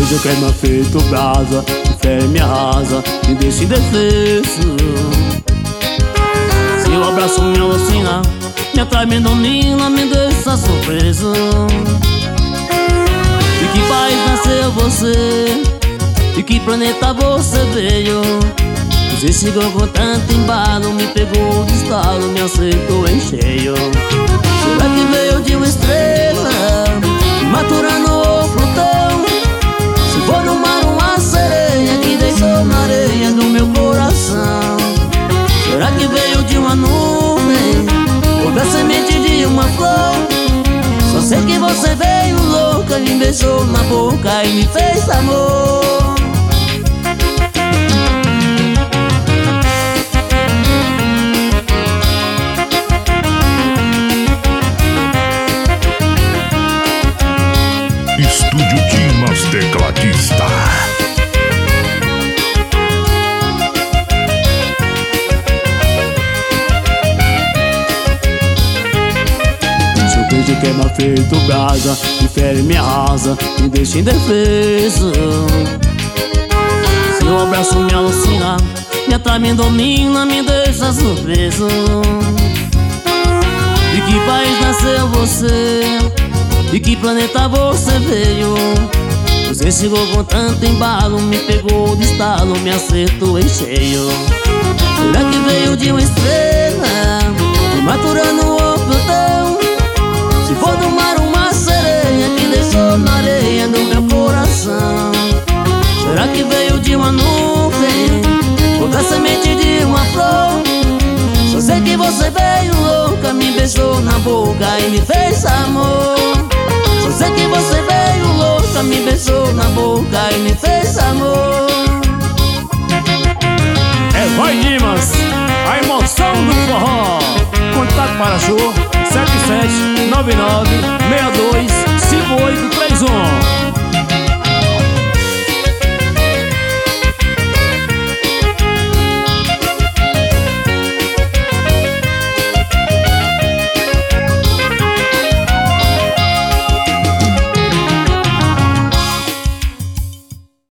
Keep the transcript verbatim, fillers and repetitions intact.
beijo queima feito brasa, fere me arrasa, me deixa indefeso. Seu abraço me alucina, me atrai, me domina, me deixa surpreso. De que país nasceu você? De que planeta você veio? Você chegou com tanto embalo, me pegou de estalo, me aceitou em cheio. Será que veio de uma estrela, maturando o Plutão? Se for no mar uma sereia que deixou na areia do meu coração. Será que veio de uma nuvem, ou da semente de uma flor? Só sei que você veio louca, me beijou na boca e me fez amor. Estúdio Dimas Tecladista. Seu beijo queima feito brasa, me fere, me arrasa, me deixa indefeso. Seu abraço me alucina, me atrai, me domina, me deixa surpreso. De que país nasceu você? De que planeta você veio? Você chegou com tanto embalo, me pegou de estalo, me acertou em cheio. Será que veio de uma estrela, maturando o Plutão? Se for do mar uma sereia que deixou na areia do meu coração. Será que veio de uma nuvem, ou da semente de uma flor? Só sei que você veio louca, me beijou na boca e me fez amor. Só sei que você veio louca, me beijou na boca e me fez amor. É Vai Dimas, a emoção do forró. Contato para show sete sete nove nove seis dois cinco oito três um.